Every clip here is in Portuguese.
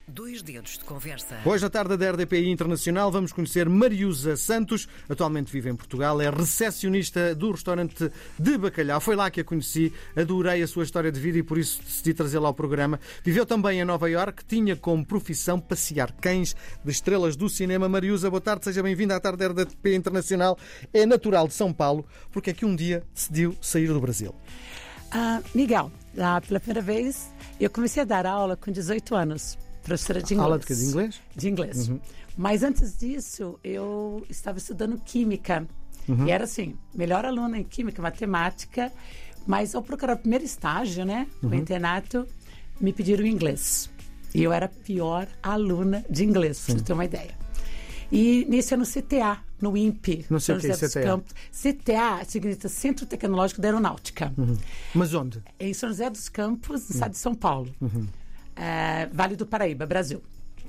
Dois dedos de conversa. Hoje, na tarde da RDPI Internacional, vamos conhecer Mariusa Santos. Atualmente vive em Portugal, é recepcionista do restaurante de bacalhau. Foi lá que a conheci, adorei a sua história de vida e por isso decidi trazê-la ao programa. Viveu também em Nova Iorque, tinha como profissão passear cães de estrelas do cinema. Mariusa, boa tarde, seja bem-vinda à tarde da RDPI Internacional. É natural de São Paulo, porque é que um dia decidiu sair do Brasil? Miguel, pela primeira vez, eu comecei a dar aula com 18 anos. Professora de inglês. Aula de inglês? De inglês. Uhum. Mas antes disso, eu estava estudando química. E era assim, melhor aluna em química, matemática. Mas ao procurar o primeiro estágio, né, o internato, me pediram inglês. E eu era a pior aluna de inglês, pra você ter uma ideia. E nisso é no CTA, no INPE. Não sei o que é CTA. CTA significa Centro Tecnológico da Aeronáutica. Uhum. Mas onde? Em São José dos Campos, no estado de São Paulo. Vale do Paraíba, Brasil.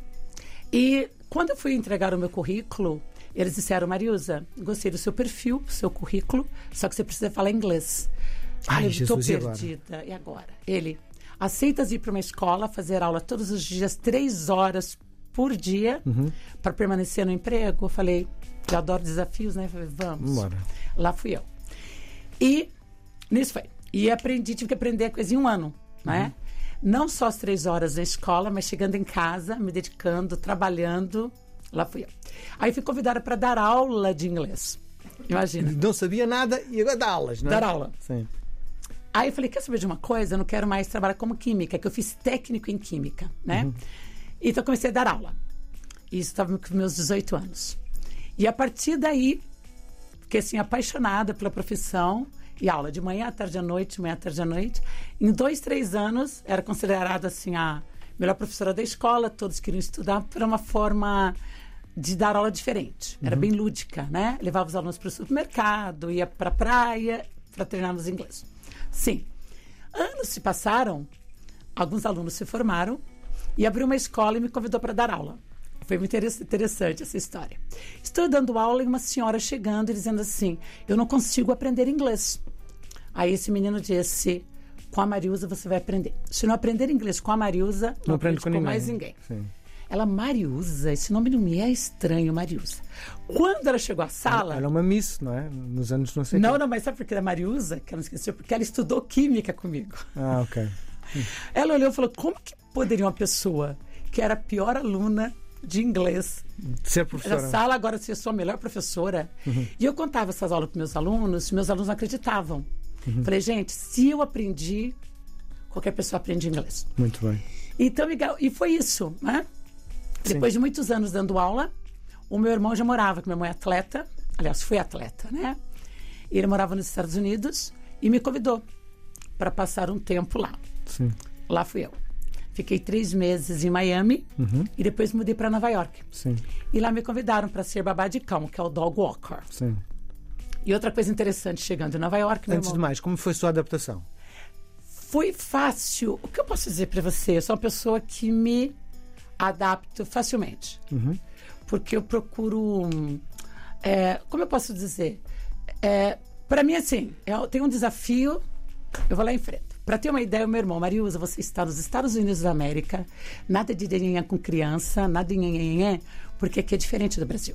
E quando eu fui entregar o meu currículo, eles disseram: Mariusa, gostei do seu perfil, do seu currículo, só que você precisa falar inglês. Ai, eu estou Jesus, perdida. E agora? Ele: aceitas ir para uma escola, fazer aula todos os dias, 3 horas por dia, para permanecer no emprego? Eu falei: eu adoro desafios, né? Eu falei, vamos. Bora. Lá fui eu. E nisso foi. E tive que aprender a coisa em 1 ano, né? Não só as 3 horas na escola, mas chegando em casa, me dedicando, trabalhando. Lá fui eu. Aí fui convidada para dar aula de inglês. Imagina. Não sabia nada e agora dá aulas, não é? Dar aula. Sim. Aí eu falei: quer saber de uma coisa? Eu não quero mais trabalhar como química, que eu fiz técnico em química, né? Então eu comecei a dar aula. Isso estava com meus 18 anos. E a partir daí, fiquei assim, apaixonada pela profissão. E aula de manhã, à tarde, à noite, manhã, à tarde, à noite. Em 2, 3 anos, era considerada assim a melhor professora da escola. Todos queriam estudar por uma forma de dar aula diferente. Era bem lúdica, né? Levava os alunos para o supermercado, ia para a praia para treinar nos inglês. Sim. Anos se passaram, alguns alunos se formaram e abriu uma escola e me convidou para dar aula. Foi muito interessante essa história. Estou dando aula e uma senhora chegando e dizendo assim: eu não consigo aprender inglês. Aí esse menino disse: com a Mariusa você vai aprender. Se não aprender inglês com a Mariusa, não aprende com mais ninguém. Sim. Ela: Mariusa, esse nome não me é estranho, Mariusa. Quando ela chegou à sala... Ela é uma miss, não é? Nos anos não sei Não, mas sabe por que era Mariusa? Que ela não esqueceu? Porque ela estudou química comigo. Ah, ok. Ela olhou e falou: como que poderia uma pessoa que era a pior aluna de inglês Ser professora. na sala agora ser sua melhor professora? E eu contava essas aulas para meus alunos não acreditavam. Falei: gente, se eu aprendi, qualquer pessoa aprende inglês. Muito bem. Então, Miguel, e foi isso, né? Sim. Depois de muitos anos dando aula, o meu irmão já morava, que minha mãe é atleta, aliás, foi atleta, né? Ele morava nos Estados Unidos e me convidou para passar um tempo lá. Sim. Lá fui eu. Fiquei 3 meses em Miami e depois mudei para Nova York. Sim. E lá me convidaram para ser babá de cão, que é o dog walker. Sim. E outra coisa interessante, chegando em Nova York... Antes de mais, como foi a sua adaptação? Foi fácil. O que eu posso dizer para você? Eu sou uma pessoa que me adapto facilmente. Porque eu procuro... como eu posso dizer? Para mim, assim, eu tenho um desafio, eu vou lá em frente. Para ter uma ideia, o meu irmão: Mariusa, você está nos Estados Unidos da América, nada de nhenhenhé com criança, nada de nhenhenhé, porque aqui é diferente do Brasil.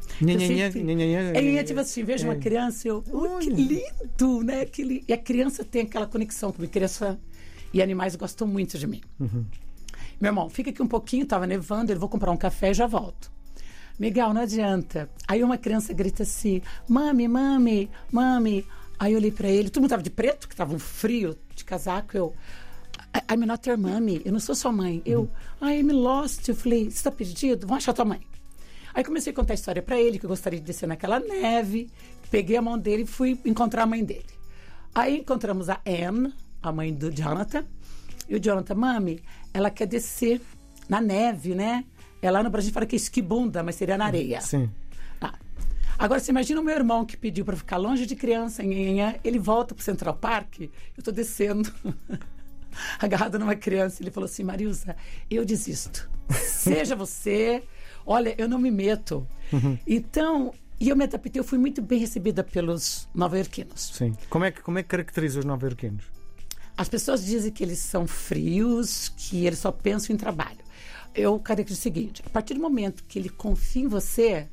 É tipo assim, vejo uma criança e eu... que lindo, né? E a criança tem aquela conexão comigo. Criança e animais gostam muito de mim. Meu irmão: fica aqui um pouquinho, estava nevando, eu vou comprar um café e já volto. Miguel, não adianta. Aí uma criança grita assim: mami, mami, mami. Aí eu olhei pra ele, todo mundo tava de preto, que tava um frio, de casaco. Eu: I'm not your mommy, eu não sou sua mãe. I'm lost. Eu falei: você tá perdido? Vão achar tua mãe. Aí comecei a contar a história pra ele, que eu gostaria de descer naquela neve. Peguei a mão dele e fui encontrar a mãe dele. Aí encontramos a Anne, a mãe do Jonathan. E o Jonathan: mami, ela quer descer na neve, né? Lá no Brasil fala que é esquibunda, mas seria na areia. Sim. Agora, você imagina o meu irmão que pediu para ficar longe de criança, ele volta pro Central Park, eu tô descendo, agarrada numa criança, ele falou assim: Mariusa, eu desisto. Seja você, olha, eu não me meto. Então, e eu me adaptei, eu fui muito bem recebida pelos nova-iorquinos. Sim. Como é que caracteriza os nova-iorquinos? As pessoas dizem que eles são frios, que eles só pensam em trabalho. eu acredito o seguinte, a partir do momento que ele confia em você,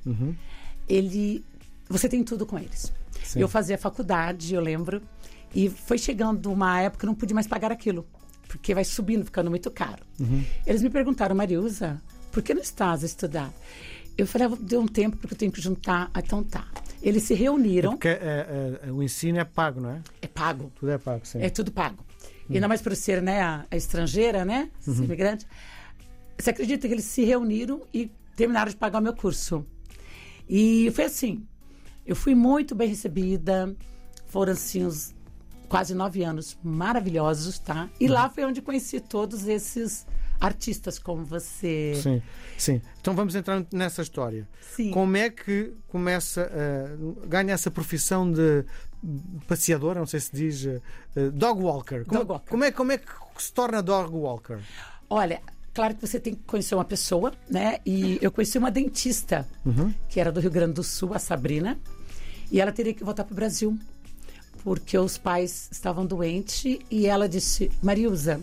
você tem tudo com eles. Sim. Eu fazia faculdade, eu lembro, e foi chegando uma época que eu não pude mais pagar aquilo, porque vai subindo, ficando muito caro. Eles me perguntaram, Mariusa, por que não estás a estudar? Eu falei, deu um tempo porque eu tenho que juntar. Então tá. Eles se reuniram. Porque o ensino é pago, não é? É pago. Tudo é pago, sim. É tudo pago. E ainda mais por ser, né, a estrangeira, né? Ser imigrante. Você acredita que eles se reuniram e terminaram de pagar o meu curso? E foi assim. Eu fui muito bem recebida. Foram, assim, uns quase 9 anos maravilhosos, tá? E lá foi onde conheci todos esses artistas como você. Sim, sim. Então vamos entrar nessa história. Sim. Como é que começa ganha essa profissão de passeadora, não sei se diz, dog walker. Dog walker. Como é que se torna dog walker? Olha, claro que você tem que conhecer uma pessoa, né? E eu conheci uma dentista, que era do Rio Grande do Sul, a Sabrina, e ela teria que voltar para o Brasil, porque os pais estavam doentes, e ela disse, Mariusa,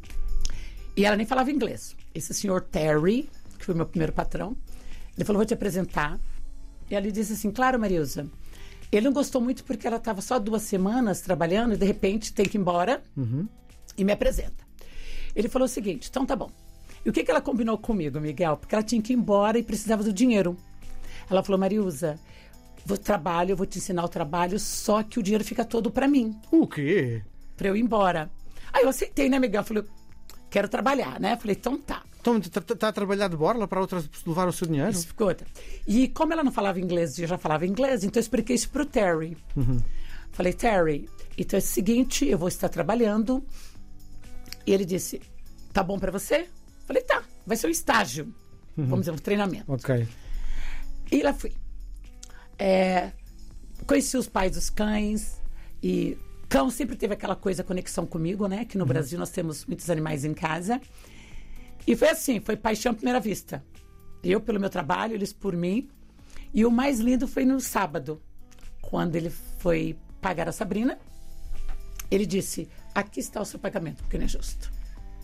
e ela nem falava inglês. Esse senhor Terry, que foi meu primeiro patrão, ele falou, vou te apresentar. E ela disse assim, claro, Mariusa. Ele não gostou muito porque ela estava só 2 semanas trabalhando e de repente tem que ir embora e me apresenta. Ele falou o seguinte, então tá bom. E o que ela combinou comigo, Miguel? Porque ela tinha que ir embora e precisava do dinheiro. Ela falou, Mariusa, eu vou te ensinar o trabalho, só que o dinheiro fica todo para mim. O quê? Para eu ir embora. Aí eu aceitei, né, Miguel? Eu falei, quero trabalhar, né? Falei, então tá. Então está a trabalhar de borla para outra levar o seu dinheiro? Isso ficou outra. E como ela não falava inglês e eu já falava inglês, então eu expliquei isso pro Terry. Falei, Terry, então é o seguinte, eu vou estar trabalhando. E ele disse, tá bom para você? Falei, tá, vai ser um estágio. Vamos dizer, um treinamento. Ok. E lá fui. Conheci os pais dos cães e cão sempre teve aquela coisa, conexão comigo, né? Que no Brasil nós temos muitos animais em casa. E foi assim, foi paixão à primeira vista. Eu pelo meu trabalho, eles por mim. E o mais lindo foi no sábado, quando ele foi pagar a Sabrina. Ele disse, aqui está o seu pagamento, porque não é justo.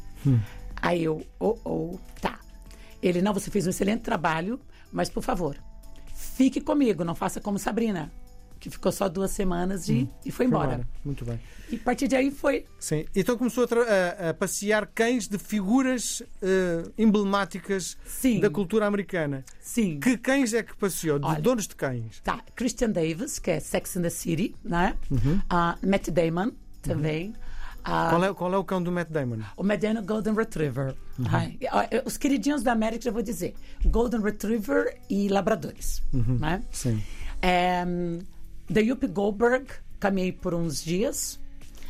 Aí eu, tá. Ele, não, você fez um excelente trabalho, mas por favor, fique comigo, não faça como Sabrina, que ficou só 2 semanas e foi embora. Muito bem. E a partir daí foi. Sim. Então começou a passear cães de figuras emblemáticas Sim. da cultura americana. Sim. Que cães é que passeou? De Olha, donos de cães? Tá. Christian Davis, que é Sex and the City, né? Matt Damon, também. Qual é o cão do Matt Damon? O Matt Damon Golden Retriever. Ai, os queridinhos da América, já vou dizer. Golden Retriever e Labradores. Né? Sim. The Whoopi Goldberg, caminhei por uns dias.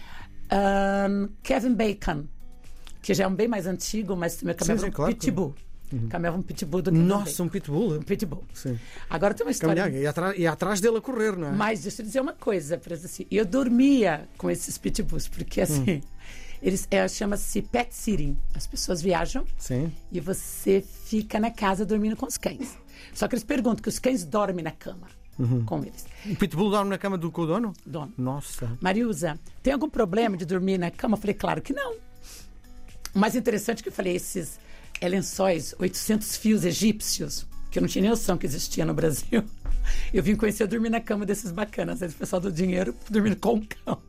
Kevin Bacon, que já é um bem mais antigo, mas também caminhava claro, pitbull. Caminhava um pitbull do Nossa, um pitbull? Um pitbull. Sim. Agora tem uma história. E atrás dele a correr, não é? Mas deixa eu dizer uma coisa, assim, eu dormia com esses pitbulls, porque assim, eles chama-se pet sitting. As pessoas viajam e você fica na casa dormindo com os cães. Só que eles perguntam que os cães dormem na cama com eles. O pitbull dorme na cama do dono? Dono. Nossa. Mariusa, tem algum problema de dormir na cama? Eu falei, claro que não. O mais interessante que eu falei, esses lençóis, 800 fios egípcios, que eu não tinha nem noção que existia no Brasil. Eu vim conhecer dormir na cama desses bacanas, esse pessoal do dinheiro dormindo com o cão.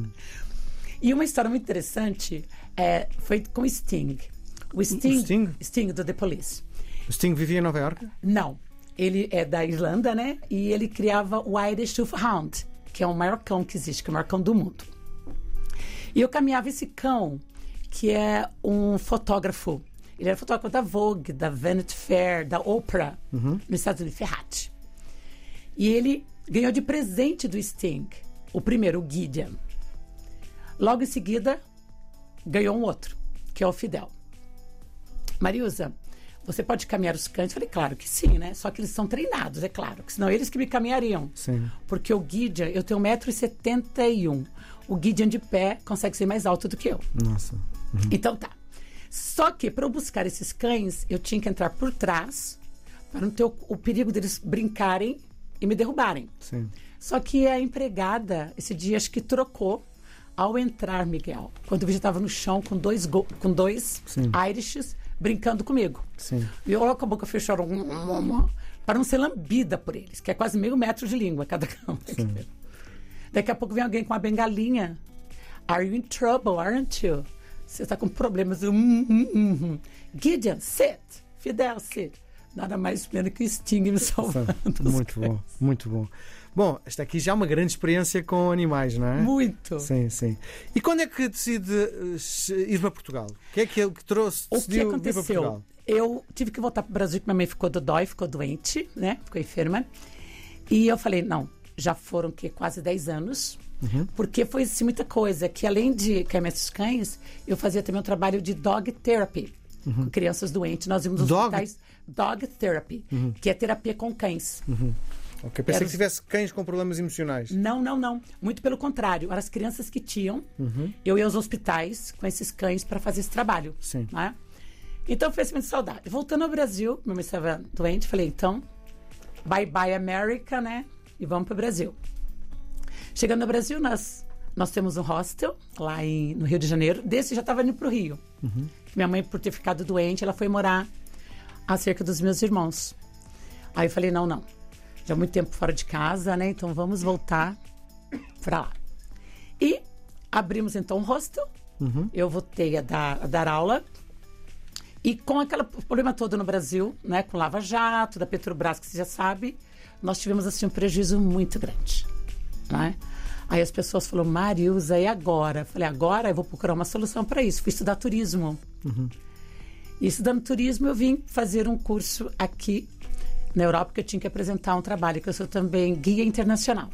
E uma história muito interessante foi com o Sting. O Sting? Sting, do The Police. O Sting vivia em Nova Iorque? Não. Ele é da Irlanda, né? E ele criava o Irish Wolfhound, que é o maior cão que existe, que é o maior cão do mundo. E eu caminhava esse cão, que é um fotógrafo. Ele era fotógrafo da Vogue, da Vanity Fair, da Oprah, nos Estados Unidos, Ferrati. E ele ganhou de presente do Sting, o primeiro, o Gideon. Logo em seguida, ganhou um outro, que é o Fidel. Mariusa, você pode caminhar os cães? Eu falei, claro que sim, né? Só que eles são treinados, é claro. Que senão eles que me caminhariam. Sim. Porque o Gideon, eu tenho 1,71 m. O Gideon de pé consegue ser mais alto do que eu. Nossa. Então tá. Só que para eu buscar esses cães, eu tinha que entrar por trás para não ter o perigo deles brincarem e me derrubarem. Sim. Só que a empregada, esse dia, acho que trocou ao entrar, Miguel. Quando eu vi, já estava no chão com dois Irishes brincando comigo. Sim. E eu com a boca fechada, para não ser lambida por eles, que é quase meio metro de língua cada cão. Daqui a pouco vem alguém com uma bengalinha. Are you in trouble, aren't you? Você está com problemas. Gideon, sit. Fidel, sit. Nada mais pleno que o Sting me salvando. Muito bom, muito bom. Bom, esta aqui já é uma grande experiência com animais, não é? Muito. Sim, sim. E quando é que decide ir para Portugal? O que é que trouxe? O que aconteceu? Eu tive que voltar para o Brasil, porque minha mãe ficou dodói, ficou doente, né? Ficou enferma. E eu falei, não, já foram quase 10 anos. Porque foi assim, muita coisa. Que além de remédios cães, eu fazia também um trabalho de dog therapy. Com crianças doentes. Nós íamos nos hospitais dog therapy, que é terapia com cães. Ok, pensei que tivesse cães com problemas emocionais. Não. Muito pelo contrário. Eram as crianças que tinham. Eu ia aos hospitais com esses cães para fazer esse trabalho. Sim. Né? Então foi muita saudade. Voltando ao Brasil, minha mãe estava doente, falei, então, bye bye America, né? E vamos para o Brasil. Chegando no Brasil, nós temos um hostel lá no Rio de Janeiro. Desse já estava indo para o Rio. Minha mãe, por ter ficado doente, ela foi morar acerca dos meus irmãos. Aí eu falei, não. Já há muito tempo fora de casa, né? Então vamos voltar para lá. E abrimos então um hostel. Eu voltei a dar aula. E com aquele problema todo no Brasil, né? Com Lava Jato, da Petrobras, que você já sabe, nós tivemos assim um prejuízo muito grande. Né? Aí as pessoas falaram, Marilza, e agora? Eu falei, agora eu vou procurar uma solução para isso. Fui estudar turismo. E estudando turismo, eu vim fazer um curso aqui na Europa, que eu tinha que apresentar um trabalho, que eu sou também guia internacional.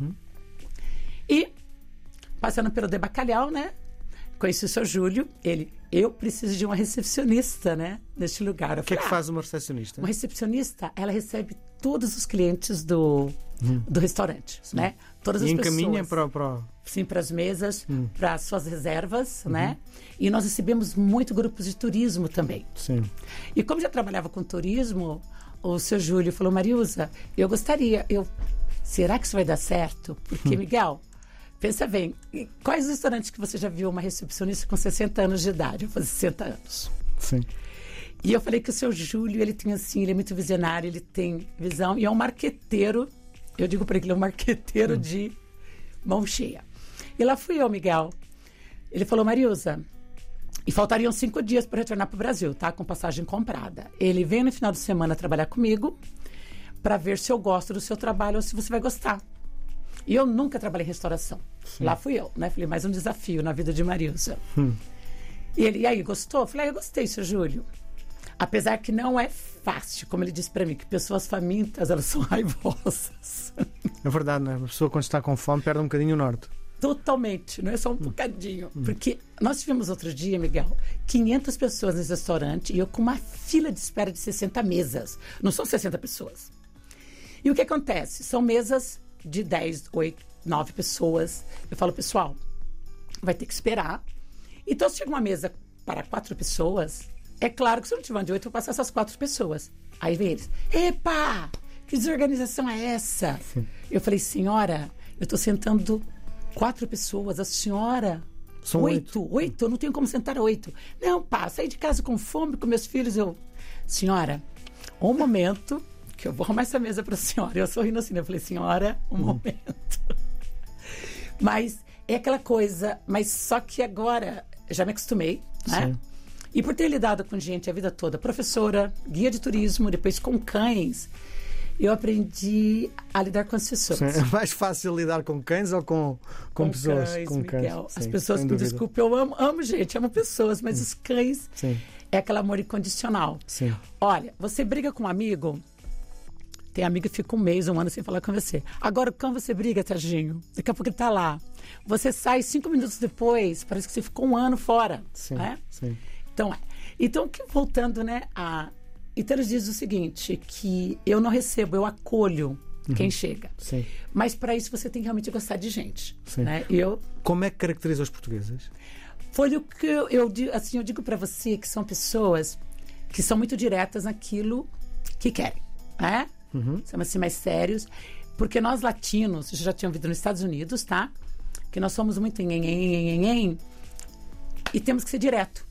E, passando pelo De Bacalhau, né? Conheci o seu Júlio, eu preciso de uma recepcionista, né? Neste lugar. O que é que faz uma recepcionista? Uma recepcionista, ela recebe todos os clientes do restaurante, né? Todas as pessoas. E encaminha para... Sim, para as mesas, para as suas reservas, né? E nós recebemos muito grupos de turismo também. Sim. E como já trabalhava com turismo, o seu Júlio falou, Marilza, eu gostaria, será que isso vai dar certo? Porque, Miguel, pensa bem, quais restaurantes que você já viu uma recepcionista com 60 anos de idade? Eu fazia 60 anos. Sim. E eu falei que o seu Júlio, ele tem assim, ele é muito visionário, ele tem visão e é um marqueteiro. Eu digo para ele que ele é um marqueteiro de mão cheia. E lá fui eu, Miguel. Ele falou, Marilza, e faltariam 5 dias para retornar para o Brasil, tá? Com passagem comprada. Ele vem no final de semana trabalhar comigo para ver se eu gosto do seu trabalho ou se você vai gostar. E eu nunca trabalhei em restauração. Sim. Lá fui eu, né? Falei, mais um desafio na vida de Marilza. E ele, e aí, gostou? Eu falei, eu gostei, seu Júlio. Apesar que não é fácil, como ele disse para mim, que pessoas famintas, elas são raivosas. É verdade, né? A pessoa quando está com fome perde um bocadinho o norte. Totalmente, não é só um bocadinho. Porque nós tivemos outro dia, Miguel, 500 pessoas nesse restaurante e eu com uma fila de espera de 60 mesas. Não são 60 pessoas. E o que acontece? São mesas de 10, 8, 9 pessoas. Eu falo, pessoal, vai ter que esperar. Então, se chega uma mesa para 4 pessoas, é claro que se eu não tiver de 8, eu vou passar essas 4 pessoas. Aí vem eles, epa, que desorganização é essa? Sim. Eu falei, senhora, eu estou sentando 4 pessoas, a senhora... São 8, eu não tenho como sentar 8. Não, pá, saí de casa com fome, com meus filhos, senhora, um momento que eu vou arrumar essa mesa para a senhora. Eu sorrindo assim, né? Eu falei, senhora, um momento. Mas é aquela coisa, mas só que agora já me acostumei, né? Sim. E por ter lidado com gente a vida toda, professora, guia de turismo, depois com cães, eu aprendi a lidar com as pessoas. Sim. É mais fácil lidar com cães ou com pessoas? Cães, com cães, Miguel. sim, as pessoas, me desculpe, eu amo gente, amo pessoas, mas os cães é aquele amor incondicional. Sim. Olha, você briga com um amigo, tem amigo que fica 1 mês, 1 ano sem falar com você. Agora, quando você briga, tadinho, daqui a pouco ele tá lá. Você sai 5 minutos depois, parece que você ficou 1 ano fora. Sim, né? sim. Então, voltando, né, então eles dizem o seguinte, que eu não recebo, eu acolho quem chega. Sim. Mas para isso você tem que realmente gostar de gente. Sim. Né? Como é que caracteriza os portugueses? Foi o que eu digo para você que são pessoas que são muito diretas naquilo que querem. Né? São assim mais sérios. Porque nós latinos, já tinham vindo nos Estados Unidos, tá? Que nós somos muito e temos que ser direto.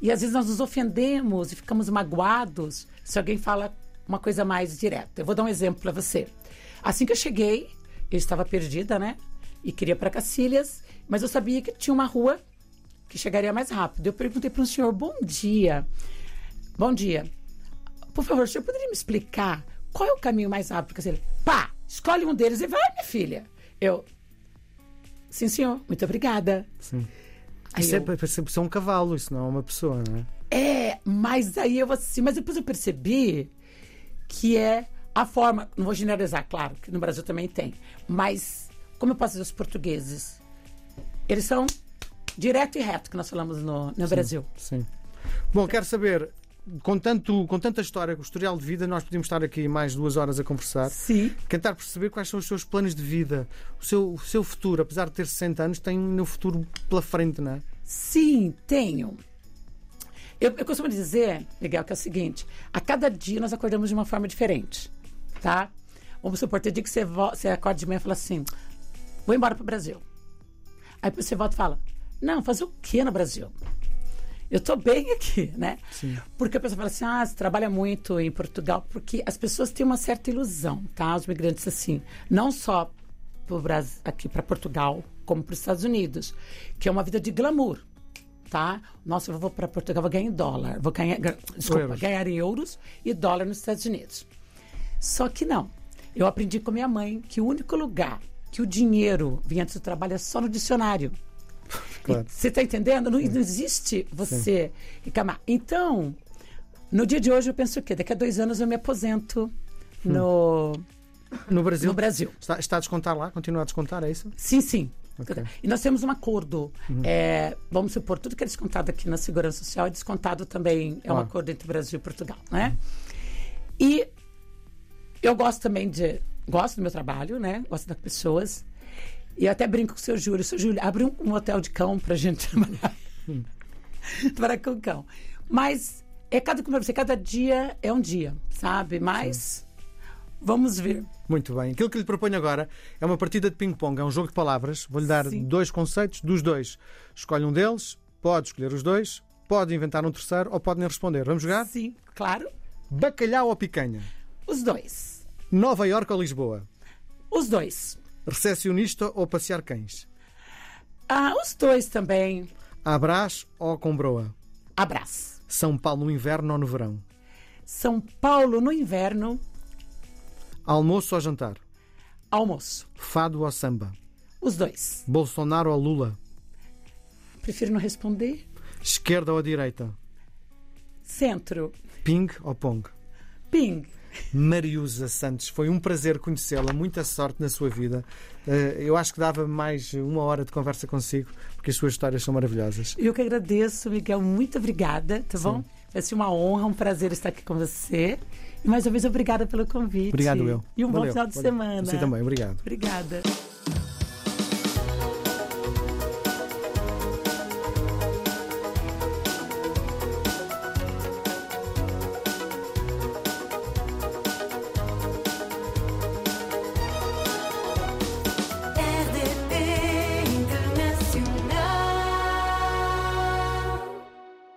E às vezes nós nos ofendemos e ficamos magoados se alguém fala uma coisa mais direta. Eu vou dar um exemplo para você. Assim que eu cheguei, eu estava perdida, né? E queria ir para Cacilhas, mas eu sabia que tinha uma rua que chegaria mais rápido. Eu perguntei para um senhor, bom dia. Bom dia. Por favor, o senhor poderia me explicar qual é o caminho mais rápido? Porque ele, pá, escolhe um deles e vai, minha filha. Eu, sim, senhor, muito obrigada. Sim. Isso é percepção um cavalo, isso não é uma pessoa, não é? É, mas aí eu assim, mas depois eu percebi que é a forma, não vou generalizar, claro, que no Brasil também tem, mas como eu posso dizer, os portugueses, eles são direto e reto, que nós falamos no Brasil. Sim. Bom, quero saber, com tanta história, com o historial de vida, nós podíamos estar aqui mais 2 horas a conversar. Sim. Tentar perceber quais são os seus planos de vida, o seu futuro. Apesar de ter 60 anos, tem no futuro pela frente, não é? Sim, tenho. Eu costumo dizer, Miguel, que é o seguinte, a cada dia nós acordamos de uma forma diferente, tá? Vamos supor, tem dia que você acorda de manhã e fala assim, vou embora para o Brasil. Aí depois você volta e fala, não, fazer o quê no Brasil? Eu estou bem aqui, né? Sim. Porque a pessoa fala assim, você trabalha muito em Portugal, porque as pessoas têm uma certa ilusão, tá? Os migrantes, assim, não só pro Brasil, aqui para Portugal, como para os Estados Unidos, que é uma vida de glamour, tá? Nossa, eu vou para Portugal, vou ganhar em dólar, ganhar em euros e dólar nos Estados Unidos. Só que não. Eu aprendi com minha mãe que o único lugar que o dinheiro vinha antes do trabalho é só no dicionário. Claro. Você está entendendo? Não existe você reclamar. Então, no dia de hoje eu penso o quê? Daqui a 2 anos eu me aposento no Brasil. No Brasil. Está a descontar lá? Continua a descontar, é isso? Sim, sim. Okay. E nós temos um acordo. Vamos supor, tudo que é descontado aqui na Segurança Social é descontado também. É um acordo entre Brasil e Portugal, né? E eu gosto também gosto do meu trabalho, né? Gosto das pessoas. E eu até brinco com o seu Júlio. Seu Júlio, abre um hotel de cão pra gente trabalhar. Trabalhar com cão. Mas cada dia é um dia, sabe? Mas vamos ver. Muito bem. Aquilo que lhe proponho agora é uma partida de ping-pong. É um jogo de palavras. Vou-lhe dar 2 conceitos. Dos 2, escolhe um deles. Pode escolher os 2. Pode inventar um terceiro ou pode nem responder. Vamos jogar? Sim, claro. Bacalhau ou picanha? Os 2. Nova Iorque ou Lisboa? Os 2. Recepcionista ou passear cães? Os 2 também. Abrás ou Combroa? Abraço. São Paulo no inverno ou no verão? São Paulo no inverno. Almoço ou jantar? Almoço. Fado ou samba? Os 2. Bolsonaro ou Lula? Prefiro não responder. Esquerda ou direita? Centro. Ping ou pong? Ping. Mariusa Santos, foi um prazer conhecê-la, muita sorte na sua vida. Eu acho que dava mais 1 hora de conversa consigo, porque as suas histórias são maravilhosas. Eu que agradeço, Miguel, muito obrigada, tá bom? Vai ser uma honra, um prazer estar aqui com você. E mais uma vez, obrigada pelo convite. Obrigado, eu. E um bom final de semana. Você também, obrigado. Obrigada.